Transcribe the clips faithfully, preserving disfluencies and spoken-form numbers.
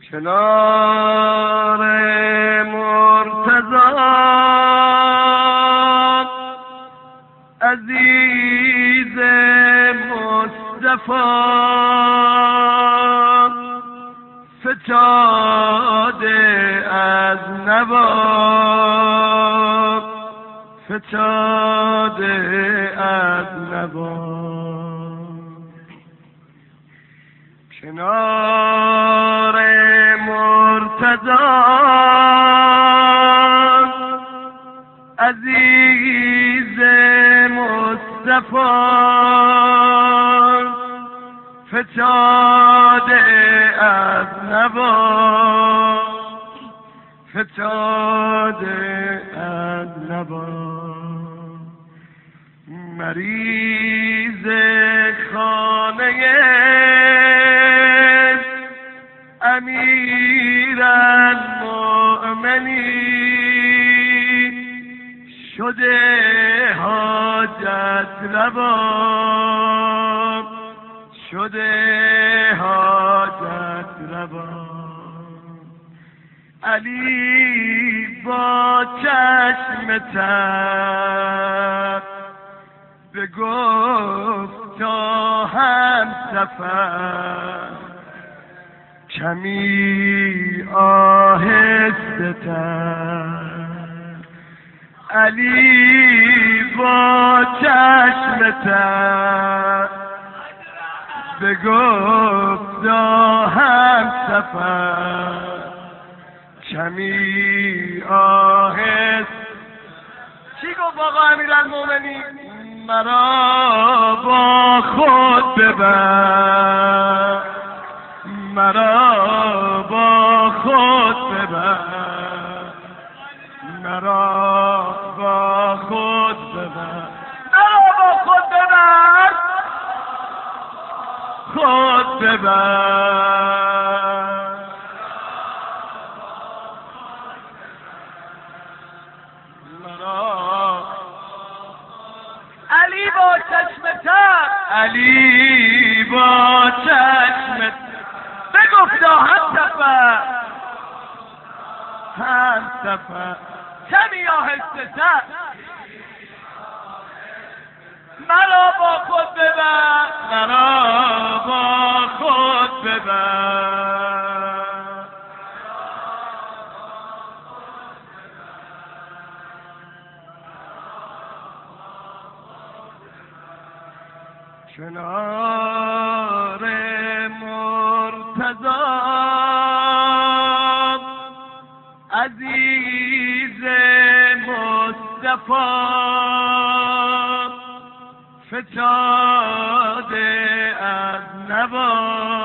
کنار مرتضی عزیز مصطفی فتاده از نوا فتاده از نوا کنار مرتضی عزیز مصطفی فتاده از نوا فتاده از نوا مریض خانه امیر المؤمنین شده حاجت روا شده حاجت روا علی با چشم تر بگفت تا هم سفر کمی آهسته تر علی با چشم تر بگفت تا هم سفر کمی آهست چی گفت آقا امیرالمومنین؟ مرا با خود ببر مرا با خود ببر مرا با خود ببر مرا با خود ببر خود ببر علی با چشمتر علی با چشمت بگفتا هم سفر هم سفر کمی آهسته تر مرا با خود ببر مرا با خود ببر کنار مرتضی عزیز مصطفی فتاده از نوا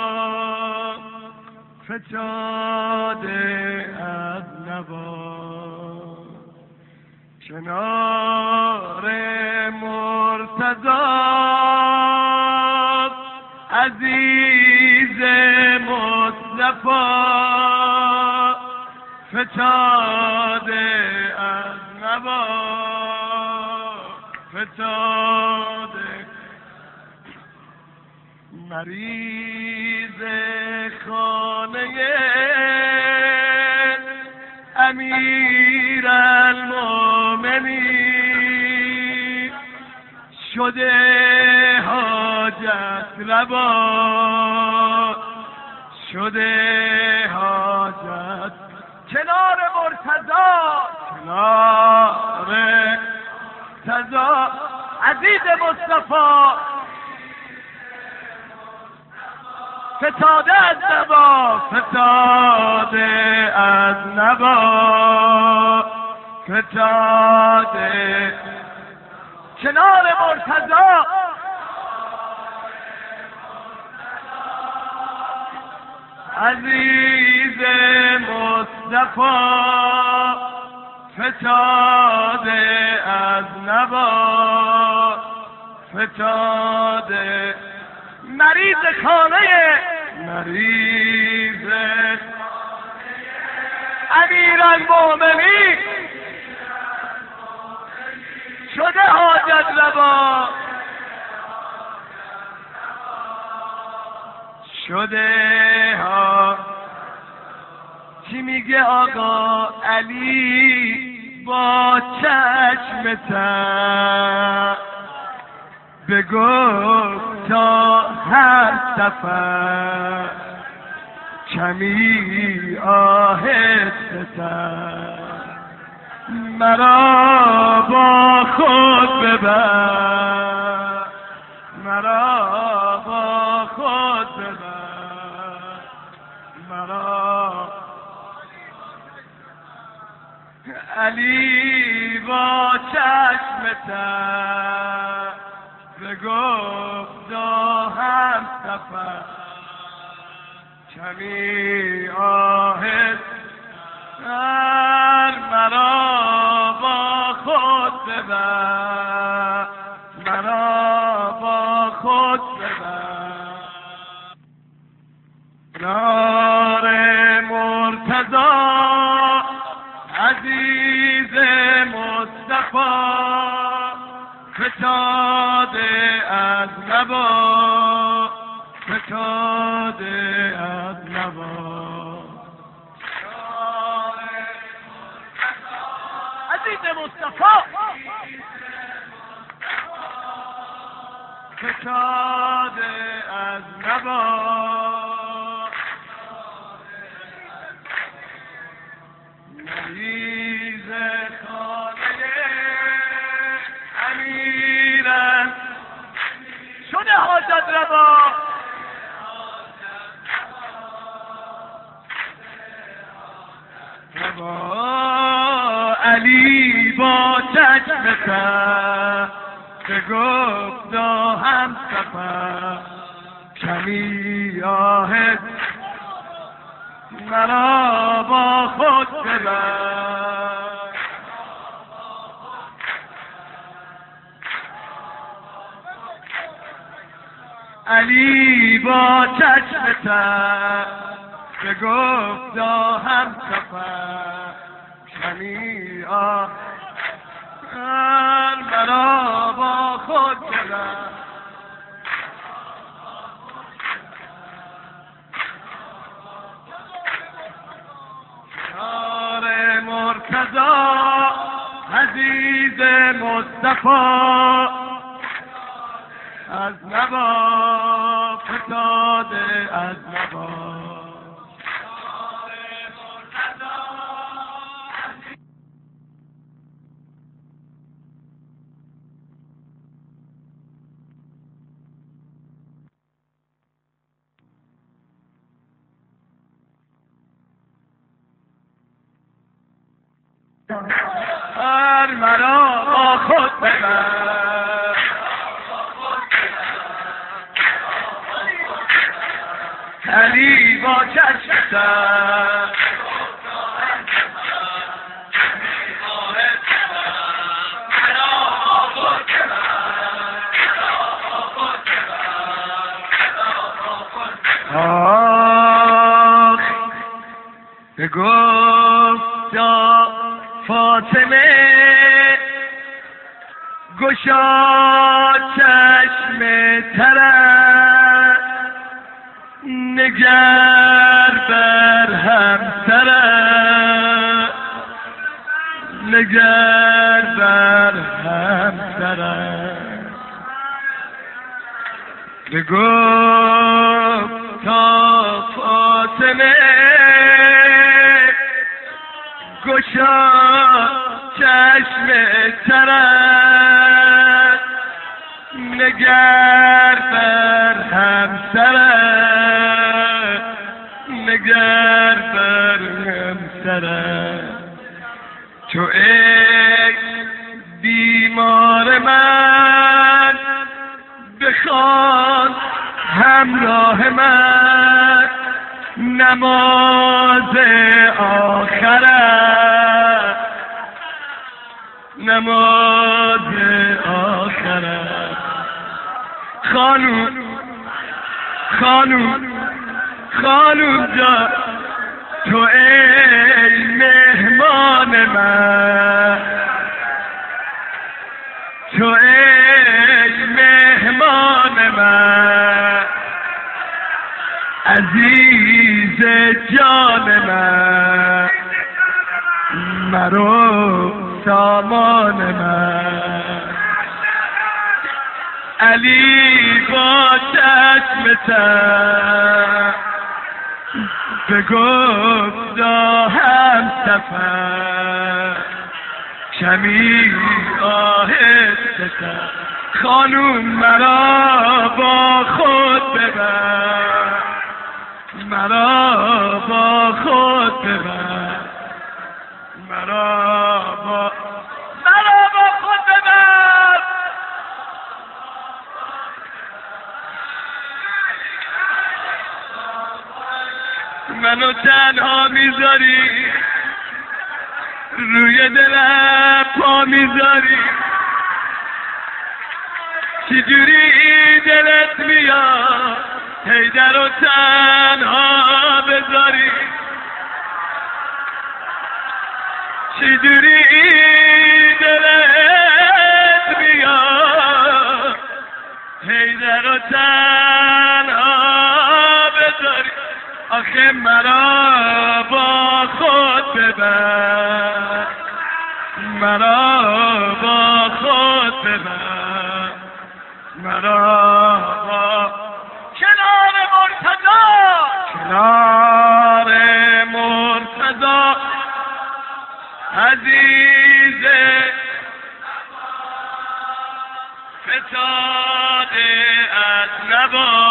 فتاده از نوا کنار مرتضی عزیز مصطفی فتاده از نوا فتاده مریض خانه امیر المؤمنین شده حاجت روا شده حاجت کنار مرتضی کنار مرتضی عزیز مصطفی فتاده از نوا فتاده از نوا فتاده کنار مرتضی عزیز مصطفی فتاده از نوا فتاده مریض خانه مریض امیرالمؤمنین شده حاجت روا شده ها چی میگه آقا علی با چشم تر بگفت تا هر سفر کمی آهسته تر مرا با خود ببر مرا با خود ببر مرا علی با چشم تر بگفت دو هم سفر کمی آهست مرا با خود ببر مرا با خود ببر نار مرتضی عزیز مصطفی فتاده از نبا فتاده از نبا عزیز مصطفی فتاده از نبا مریض خانه امیرم شده حاجت روا روا علی با چشم تر بگفت دو هم سفر کمی آهست مرا با خود ببر علی با چشم تر بگفت دو هم سفر کمی آهست مرا با خود ببر نار مرتضی عزیز مصطفی از نبا فتاده از نبا هر مرا با خود ببر علی با چشم تر آخ بگفت تا فاطمه گشا چشم ترت نگر بر همسرت نگر بر همسرت بگفت تا فاطمه گشا چشم ترت نگر بر همسرت نگر بر همسرت تو ای بیمار من بخوان همراه من نماز آخرت نماز آخرت خانوم خانوم خانوم جان تو ای مهمان من تو ای مهمان من عزیز جان من مرو سامان من. علی با چشم تر بگفت هم سفر کمی آهسته تر خانوم مرا با خود ببر مرا با خود ببر مرا با مرا با خود ببر. منو تنها میذاری روی دلم پا میذاری چجوری دلت میاد حیدر رو تنها بذاری چجوری دلت میاد حیدر رو تنها بذاری آخه مرا با خود ببر مرا با خود ببر مرا با کنار مرتضی کنار مرتضی عزیز فتاده از نبا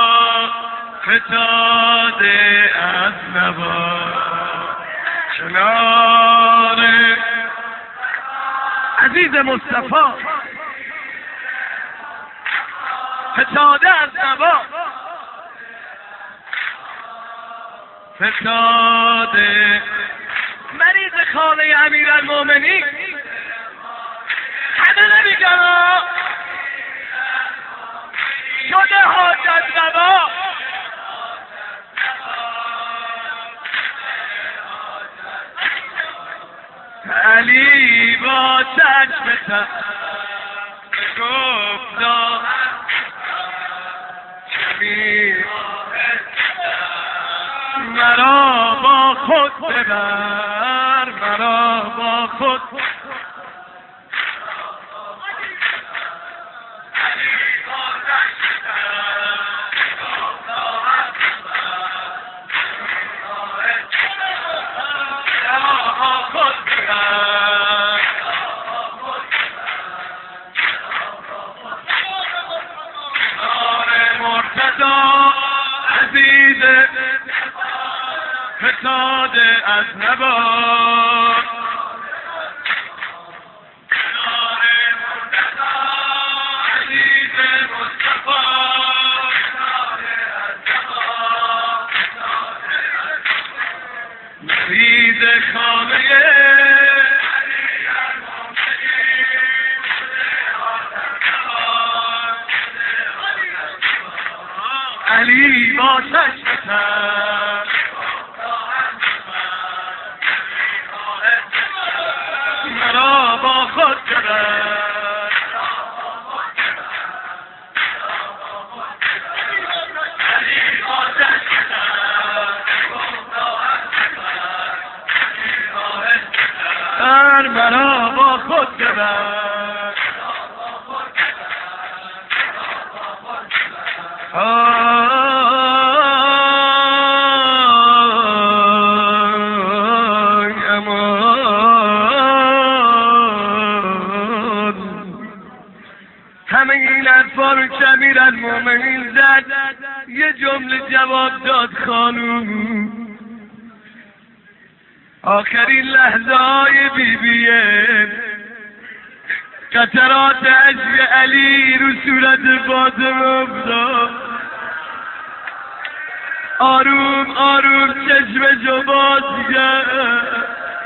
فتاده از نبا کنار عزیز مصطفی فتاده از نبا فتاده مریض خانه امیرالمومنین همه نمیگن شده حاجت روا علی با چشم تر گفتا کمی مرا با خود ببر مرا با خود عزیز فتاده از نبا کنار مرتضی عزیز مصطفی فتاده از نبا مریض خانه علی با چشم تر مرا با خود ببر علی با چشم تر مرا با خود ببر همه این حرفا رو که امیرالمومنین زد یه جمله جواب داد خانوم آخرین لحظه های بیبیه قطرات اشک علی رو صورت فاطمه افتاد آروم آروم چشمشو باز کرد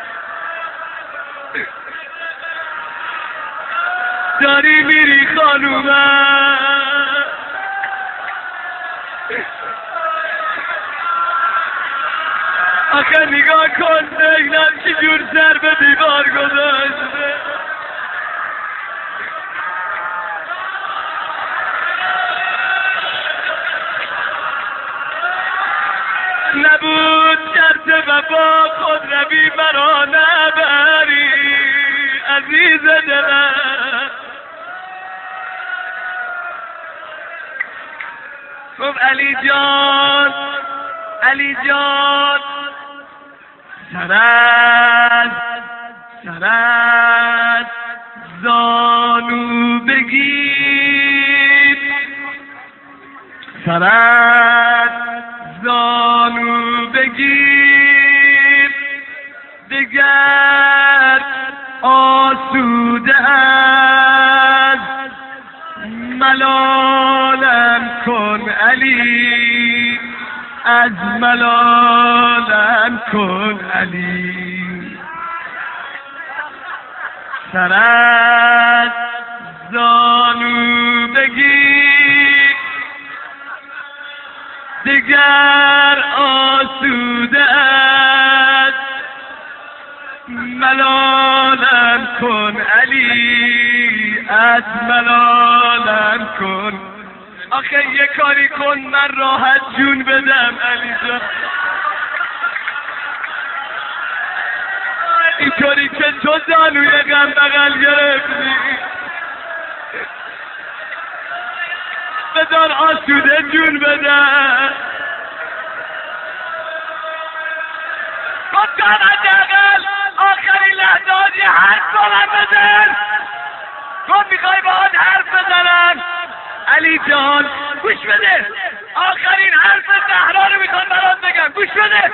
داری میری خانومم آخه نگاه کن ببینم چی جور سر به دیوار گذاشته نبود شرط وفا خود روی مرا نبر میریزه دلم. گفت علی جان علی جان سرت سرت زانو بگیر، سرت زانو بگیر، دگر آسوده از ملالم کن علی، از ملالم کن علی. سرت زانو بگیر، دگر آسوده است ملالم کن علی، از ملالم کن. آخه یه کاری کن من راحت جون بدم علی جان، اینطوری که تو زانوی غم بغل گرفتی بذار آسوده جون بدم. گفتم حداقل آخرین لحظات یه حرف با من بزن. گفت میخوای باهات حرف بزنم علی جان؟ گوش بده، آخرین حرف زهرا رو میخوام برات بگم، گوش بده.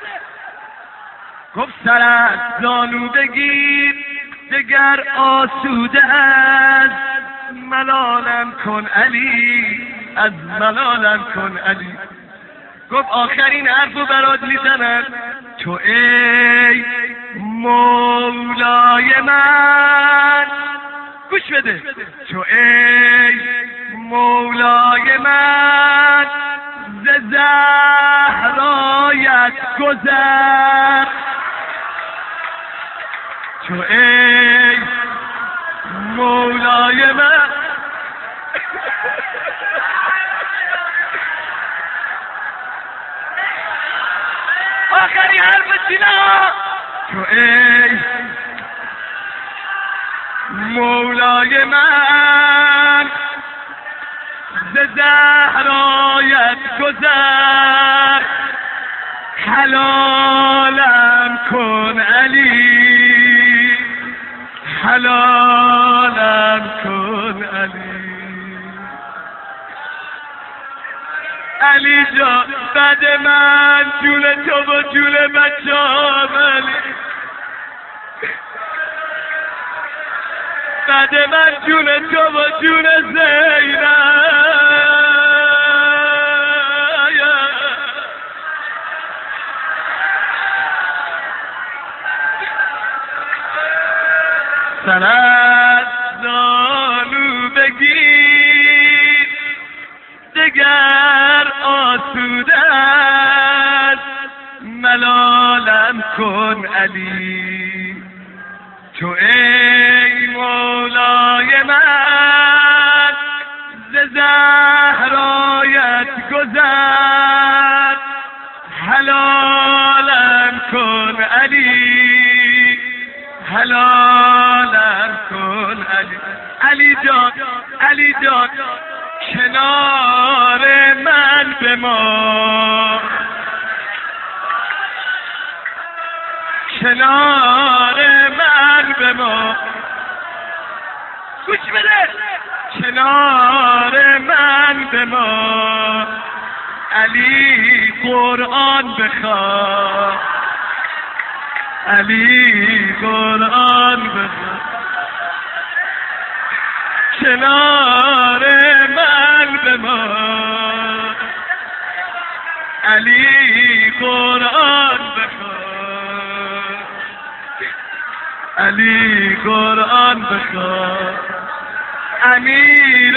گفت سرت زانو بگیر، دگر آسوده است ملالم کن علی، از ملالم کن علی. گفت آخرین حرفو برات میزنم، تو ای مولای من، گوش بده، تو ای مولای من ز زهرایت گذر، تو ای مولای من آخری حرف سینا، تو ای مولای من ز زهرایت گذر، حلالم کن علی، حلالم کن علی. علی جان بعد من جون تو و جون بچه‌ام علی، بعد من جون تو و جون زینب. سرت زانو بگیر، دگر آسوده است ملالم کن علی، تو ای مولای من ز زهرایت گذر، حلالم کن علی، حلالم کن علی. علی جان علی جان کنار من بمان، کنار من بمان، گوش بده، کنار من بمان. علی قرآن بخوان، علی قرآن بخوان، کنار من بمان. علی قرآن بخوان، علی قرآن بخوان. امیر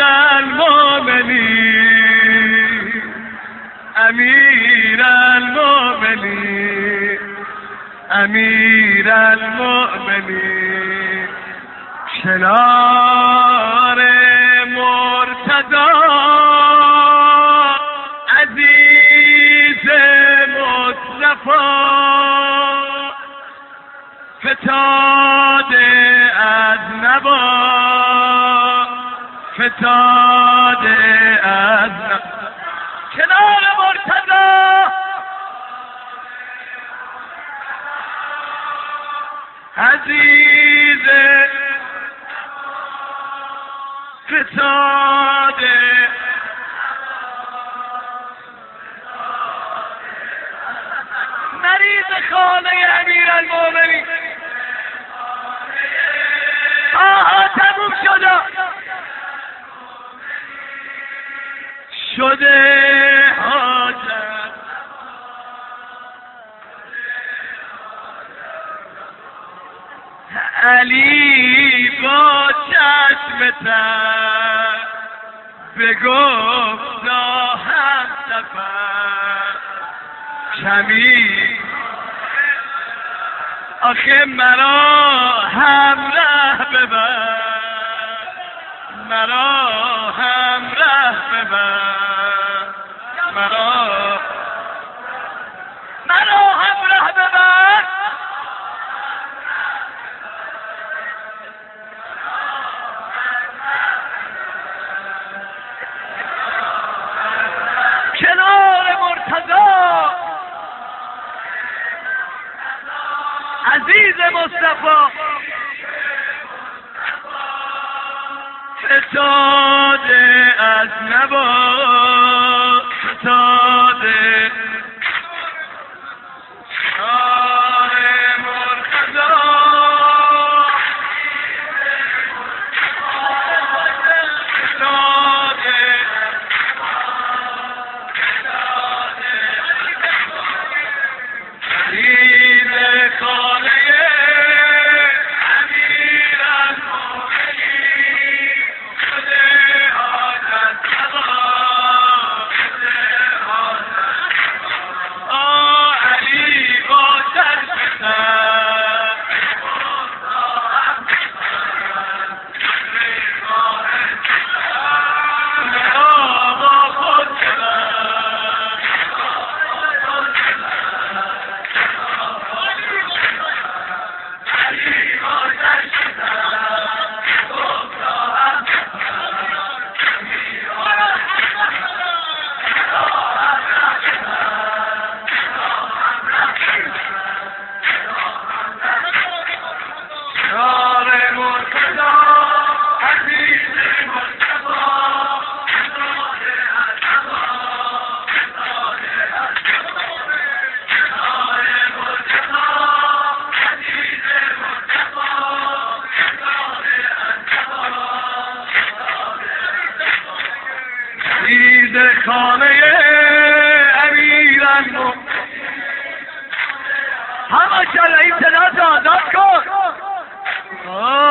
المؤمنین، امیر المؤمنین، امیر المؤمنین، کنار مرتضی عزیز مصطفی فتاده از نبا فتاده از کنار مرتضی عزیز فتاده مریض خانه امیرالمومنین آها تموم شده شده حاجت علی با چشم تر بگفت هم سفر کمی آخه مرا همراه ببر مرا همراه ببر مرا مرا همراه ببر کنار مرتضی عزیز مصطفی فتاده از نبا فتاده کنار مرتضی فتاده عزیز خانه خانه امیرالمومنین همه شرعی صدا آزاد کن